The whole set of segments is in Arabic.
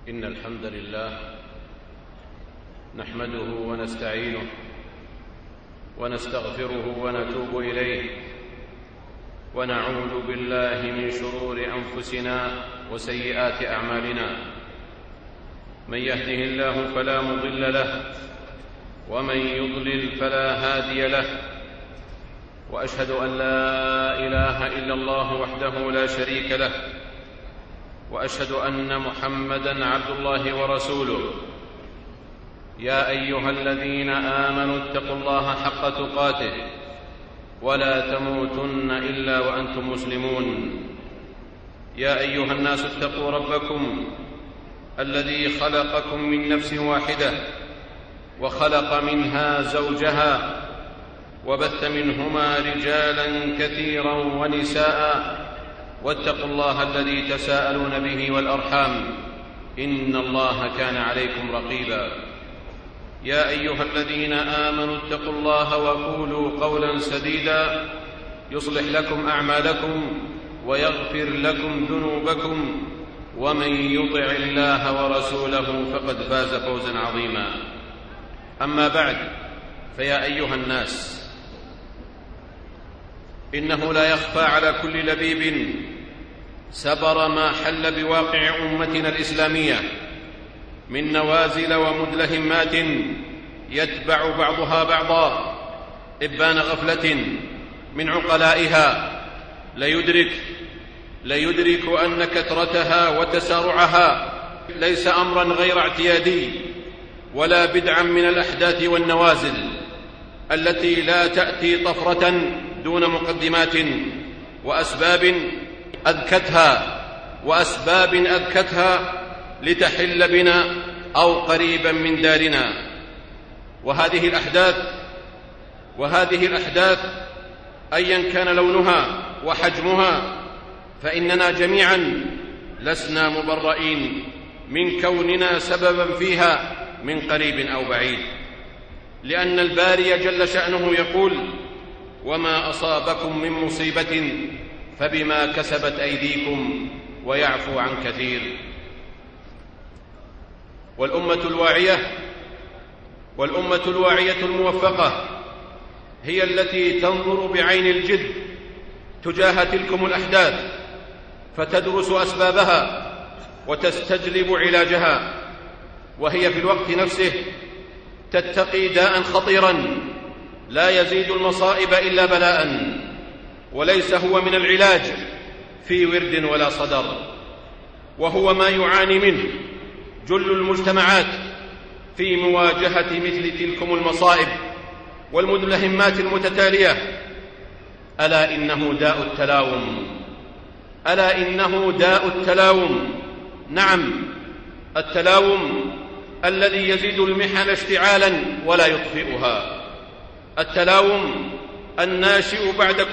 إن الحمد لله نحمده ونستعينه ونستغفره ونتوب إليه، ونعوذ بالله من شرور أنفسنا وسيئات أعمالنا. من يهده الله فلا مضل له، ومن يضلل فلا هادي له، وأشهد أن لا إله إلا الله وحده لا شريك له، وأشهد أن محمدًا عبد الله ورسوله. يا أيها الذين آمنوا اتقوا الله حق تقاته ولا تموتن إلا وأنتم مسلمون. يا أيها الناس اتقوا ربكم الذي خلقكم من نفس واحدة، وخلق منها زوجها، وبث منهما رجالا كثيرا ونساء، واتقوا الله الذي تساءلون به والأرحام، إن الله كان عليكم رقيبا. يا أيها الذين آمنوا اتقوا الله وقولوا قولا سديدا يصلح لكم أعمالكم ويغفر لكم ذنوبكم، ومن يطع الله ورسوله فقد فاز فوزا عظيما. أما بعد، فيا أيها الناس، إنه لا يخفى على كل لبيب سبر ما حل بواقع أمتنا الإسلامية من نوازل ومدلهمات يتبع بعضها بعضا إبان غفلة من عقلائها. ليدرك أن كثرتها وتسارعها ليس أمرا غير اعتيادي ولا بدعا من الأحداث والنوازل التي لا تأتي طفرة دون مقدمات وأسباب أذكتها لتحل بنا أو قريبا من دارنا. وهذه الأحداث أيا كان لونها وحجمها، فإننا جميعا لسنا مبرئين من كوننا سببا فيها من قريب أو بعيد، لأن الباري جل شأنه يقول: وما أصابكم من مصيبة فبما كسبت أيديكم ويعفو عن كثير. والأمة الواعية الموفقة هي التي تنظر بعين الجد تجاه تلكم الأحداث، فتدرس أسبابها وتستجلب علاجها، وهي في الوقت نفسه تتقي داء خطيرا لا يزيد المصائب إلا بلاء، وليس هو من العلاج في ورد ولا صدر، وهو ما يعاني منه جل المجتمعات في مواجهة مثل تلكم المصائب والمدلهمات المتتالية. ألا إنه داء التلاوم. نعم، التلاوم الذي يزيد المحن اشتعالا ولا يطفئها، التلاوم الناشئ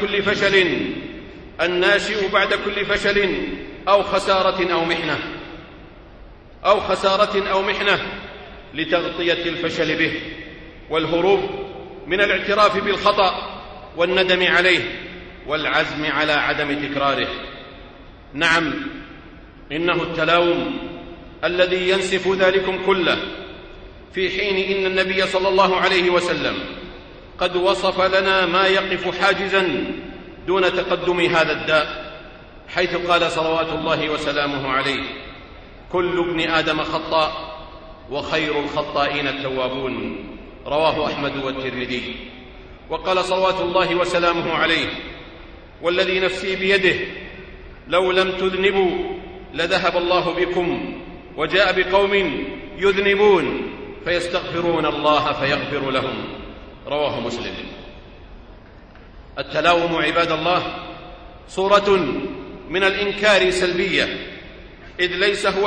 بعد كل فشل أو خسارة أو محنة لتغطية الفشل به والهروب من الاعتراف بالخطأ والندم عليه والعزم على عدم تكراره. نعم، إنه التلاوم الذي ينسف ذلكم كله، في حين إن النبي صلى الله عليه وسلم قد وصف لنا ما يقف حاجزا دون تقدم هذا الداء، حيث قال صلوات الله وسلامه عليه: كل ابن آدم خطاء وخير الخطائين التوابون. رواه أحمد والترمذي. وقال صلوات الله وسلامه عليه: والذي نفسي بيده لو لم تذنبوا لذهب الله بكم وجاء بقوم يذنبون فيستغفرون الله فيغفر لهم. رواه مسلم. التلاوم عباد الله صورة من الإنكار سلبية، إذ ليس هو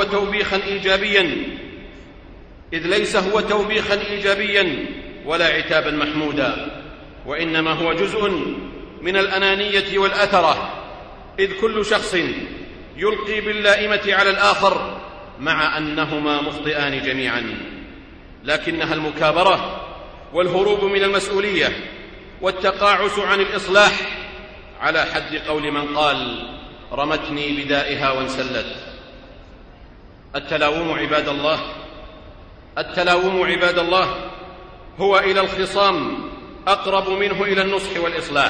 توبيخا إيجابيا ولا عتابا محمودا، وإنما هو جزء من الأنانية والأثرة، إذ كل شخص يلقي باللائمة على الآخر مع أنهما مخطئان جميعا، لكنها المكابرة والهروب من المسؤولية والتقاعس عن الإصلاح، على حد قول من قال: رمتني بدائها وانسلت. التلاوم عباد الله هو إلى الخصام أقرب منه إلى النصح والإصلاح،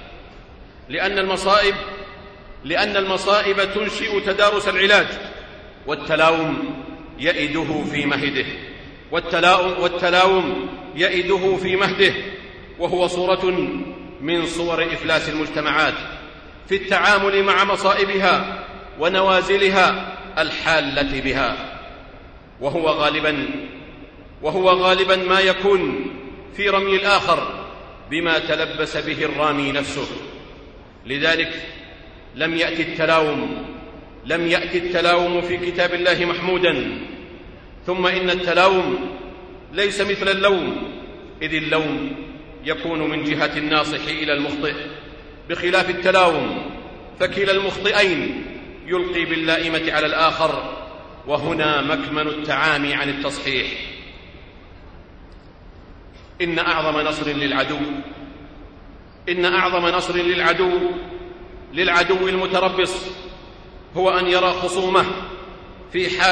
لأن المصائب تنشئ تدارس العلاج، والتلاوم يئده في مهده، وهو صورة من صور إفلاس المجتمعات في التعامل مع مصائبها ونوازلها الحالة بها، وهو غالبا ما يكون في رمي الآخر بما تلبس به الرامي نفسه. لذلك لم يأتي التلاوم في كتاب الله محمودا. ثم إن التلاوم ليس مثل اللوم، إذ اللوم يكون من جهة الناصح إلى المخطئ، بخلاف التلاوم فكلا المخطئين يلقي باللائمة على الآخر، وهنا مكمن التعامي عن التصحيح. إن أعظم نصر للعدو المتربص هو أن يرى خصومه في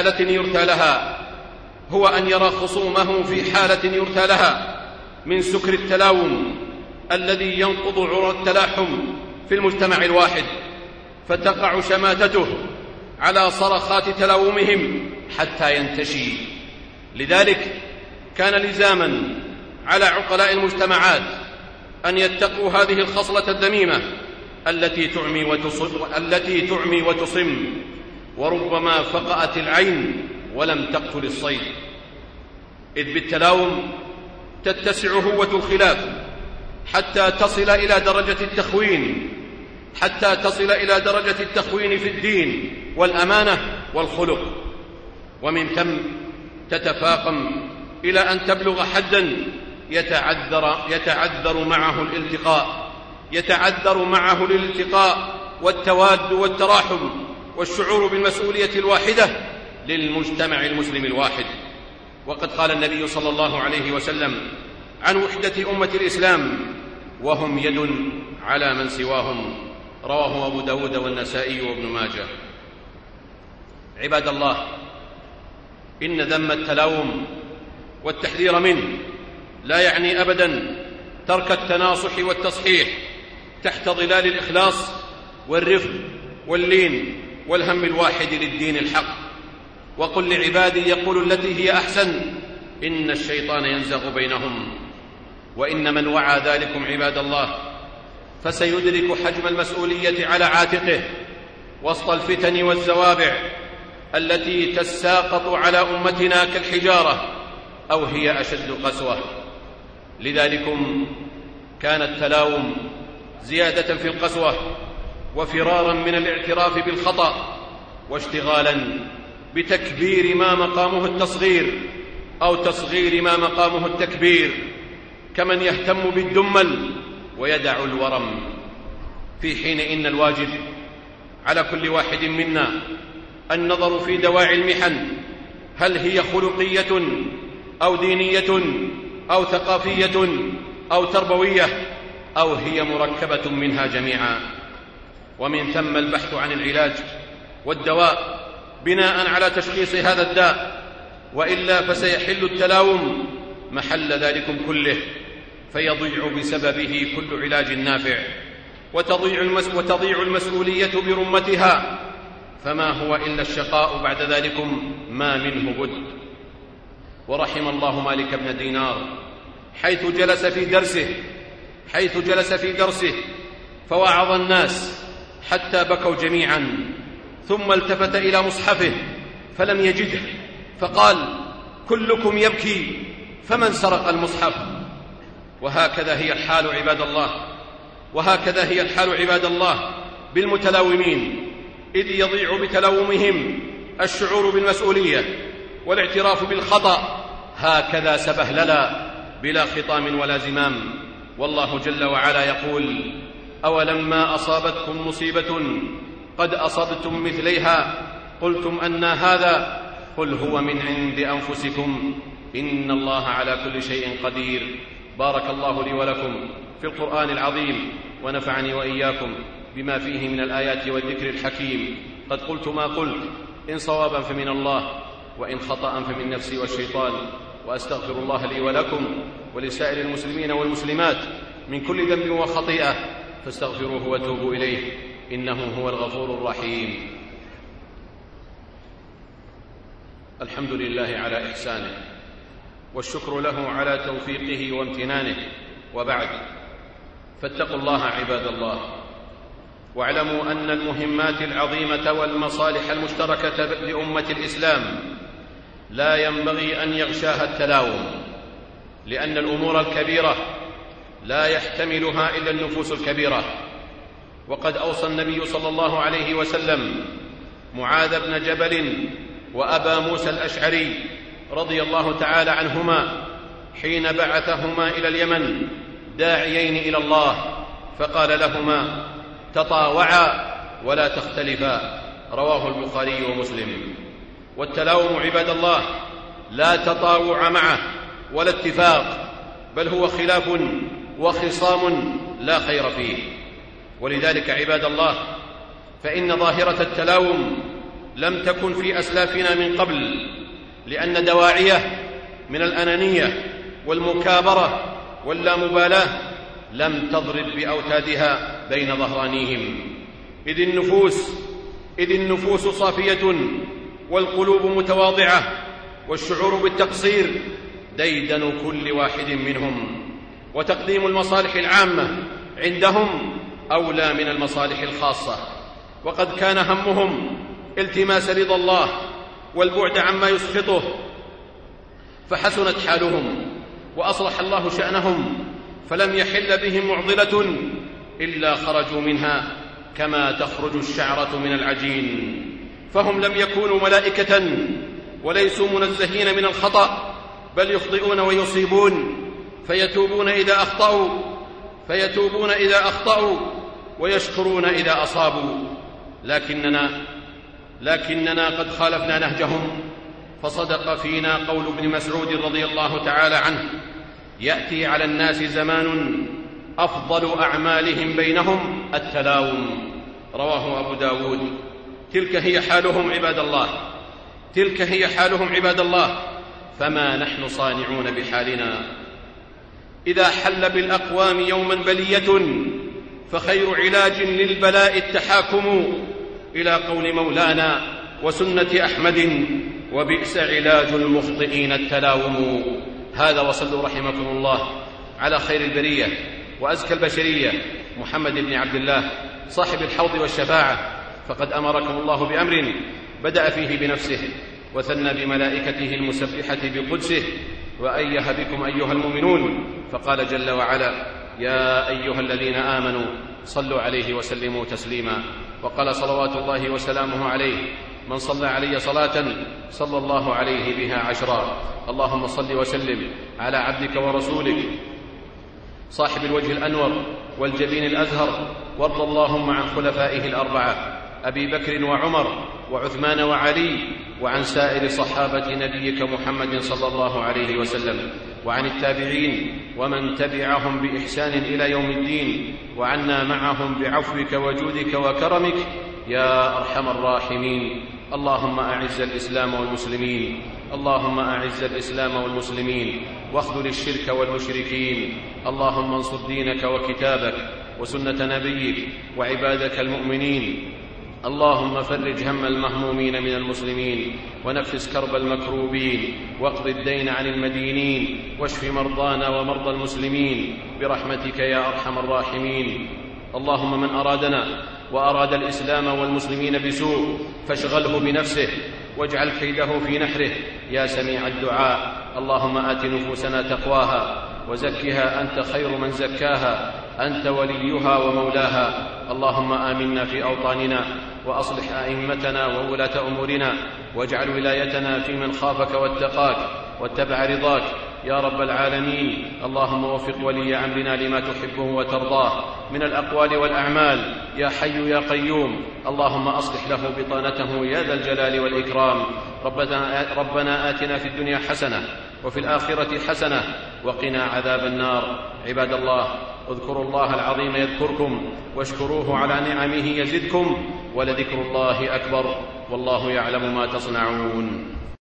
حالة يرثى لها من سكر التلاوم الذي ينقض عرى التلاحم في المجتمع الواحد، فتقع شماتته على صرخات تلاومهم حتى ينتشي. لذلك كان لزاما على عقلاء المجتمعات أن يتقوا هذه الخصلة الذميمة التي تعمي وتصم، وربما فقأت العين ولم تقتل الصيد، إذ بالتلاوم تتسع هوة الخلاف حتى تصل إلى درجة التخوين في الدين والأمانة والخلق، ومن ثم تتفاقم إلى أن تبلغ حدا يتعذر معه الالتقاء والتواد والتراحم والشعور بالمسؤولية الواحدة للمجتمع المسلم الواحد. وقد قال النبي صلى الله عليه وسلم عن وحدة أمة الإسلام: وهم يد على من سواهم. رواه أبو داود والنسائي وابن ماجه. عباد الله، إن ذم التلاوم والتحذير منه لا يعني أبدا ترك التناصح والتصحيح تحت ظلال الإخلاص والرفق واللين والهم الواحد للدين الحق. وقل لعبادي يقولوا التي هي أحسن إن الشيطان ينزغ بينهم. وإن من وعى ذلكم عباد الله فسيدرك حجم المسؤولية على عاتقه وسط الفتن والزوابع التي تساقط على أمتنا كالحجارة أو هي أشد قسوة. لذلكم كان التلاوم زيادة في القسوة وفرارا من الاعتراف بالخطأ، واشتغالا بتكبير ما مقامه التصغير أو تصغير ما مقامه التكبير، كمن يهتم بالدمل ويدع الورم، في حين إن الواجب على كل واحد منا النظر في دواعي المحن، هل هي خلقية أو دينية أو ثقافية أو تربوية أو هي مركبة منها جميعا، ومن ثم البحث عن العلاج والدواء بناء على تشخيص هذا الداء، وإلا فسيحل التلاوم محل ذلكم كله، فيضيع بسببه كل علاج نافع، وتضيع المسؤولية برمتها، فما هو إلا الشقاء بعد ذلكم ما منه بد. ورحم الله مالك بن دينار حيث جلس في درسه فوعظ الناس حتى بكوا جميعا، ثم التفت إلى مصحفه فلم يجده، فقال: كلكم يبكي فمن سرق المصحف؟ وهكذا هي الحال عباد الله بالمتلاومين، إذ يضيع بتلاومهم الشعور بالمسؤولية والاعتراف بالخطأ، هكذا سبهللا بلا خطام ولا زمام. والله جل وعلا يقول: أولما أصابتكم مصيبة قد أصبتم مثليها قلتم أنى هذا قل هو من عند أنفسكم إن الله على كل شيء قدير. بارك الله لي ولكم في القرآن العظيم، ونفعني وإياكم بما فيه من الآيات والذكر الحكيم. قد قلت ما قلت، إن صوابا فمن الله وإن خطأ فمن نفسي والشيطان، وأستغفر الله لي ولكم ولسائر المسلمين والمسلمات من كل ذنب وخطيئة، فاستغفروه وتوبوا إليه إنه هو الغفور الرحيم. الحمد لله على إحسانه، والشكر له على توفيقه وامتنانه، وبعد، فاتقوا الله عباد الله، واعلموا أن المهمات العظيمة والمصالح المشتركة لأمة الإسلام لا ينبغي أن يغشاها التلاوم، لأن الأمور الكبيرة لا يحتملها إلا النفوس الكبيرة. وقد أوصى النبي صلى الله عليه وسلم معاذ بن جبل وأبا موسى الأشعري رضي الله تعالى عنهما حين بعثهما إلى اليمن داعيين إلى الله، فقال لهما: تطاوعا ولا تختلفا، رواه البخاري ومسلم. والتلاوم عباد الله لا تطاوع معه ولا اتفاق، بل هو خلاف وخصام لا خير فيه. ولذلك عباد الله، فإن ظاهرة التلاوم لم تكن في أسلافنا من قبل، لأن دواعيه من الأنانية والمكابرة واللامبالاة لم تضرب بأوتادها بين ظهرانيهم، إذ النفوس صافية والقلوب متواضعة، والشعور بالتقصير ديدن كل واحد منهم، وتقديم المصالح العامة عندهم أولى من المصالح الخاصة، وقد كان همهم التماس رضا الله والبعد عما يسخطه، فحسنت حالهم وأصلح الله شأنهم، فلم يحل بهم معضلة إلا خرجوا منها كما تخرج الشعرة من العجين. فهم لم يكونوا ملائكة وليسوا منزهين من الخطأ، بل يخطئون ويصيبون، فيتوبون إذا أخطأوا ويشكرون إذا أصابوا. لكننا قد خالفنا نهجهم، فصدق فينا قول ابن مسعود رضي الله تعالى عنه: يأتي على الناس زمان أفضل أعمالهم بينهم التلاوم، رواه أبو داود. تلك هي حالهم عباد الله، فما نحن صانعون بحالنا؟ إذا حل بالأقوام يوما بلية فخير علاج للبلاء التحاكم إلى قول مولانا وسنة أحمد، وبئس علاج المخطئين التلاوم. هذا، وصلوا رحمكم الله على خير البرية وأزكى البشرية محمد بن عبد الله صاحب الحوض والشفاعة، فقد أمركم الله بأمر بدأ فيه بنفسه وثنى بملائكته المسبحة بقدسه، وأيه بكم أيها المؤمنون، فقال جل وعلا: يا أيها الذين آمنوا صلوا عليه وسلموا تسليما. وقال صلوات الله وسلامه عليه: من صلى علي صلاة صلى الله عليه بها 10. اللهم صل وسلم على عبدك ورسولك صاحب الوجه الأنور والجبين الأزهر، وارض اللهم عن خلفائه الأربعة أبي بكر وعمر وعثمان وعلي، وعن سائر صحابة نبيك محمد صلى الله عليه وسلم، وعن التابعين ومن تبعهم بإحسان إلى يوم الدين، وعنا معهم بعفوك وجودك وكرمك يا أرحم الراحمين. اللهم أعز الإسلام والمسلمين واخذل الشرك والمشركين. اللهم انصر دينك وكتابك وسنة نبيك وعبادك المؤمنين. اللهم فرج هم المهمومين من المسلمين، ونفس كرب المكروبين، واقض الدين عن المدينين، واشف مرضانا ومرضى المسلمين برحمتك يا أرحم الراحمين. اللهم من أرادنا وأراد الإسلام والمسلمين بسوء فاشغله بنفسه واجعل كيده في نحره يا سميع الدعاء. اللهم آت نفوسنا تقواها وزكها أنت خير من زكاها، أنت وليها ومولاها. اللهم آمنا في أوطاننا، وأصلح أئمتنا وولاة أمورنا، واجعل ولايتنا في من خافك واتقاك واتبع رضاك يا رب العالمين. اللهم وفق ولي أمرنا لما تحبه وترضاه من الأقوال والأعمال يا حي يا قيوم. اللهم أصلح له بطانته يا ذا الجلال والإكرام. ربنا آتنا في الدنيا حسنة وفي الآخرة حسنة وقنا عذاب النار. عباد الله، اذكروا الله العظيم يذكركم واشكروه على نعمه يزدكم ولذكر الله أكبر والله يعلم ما تصنعون.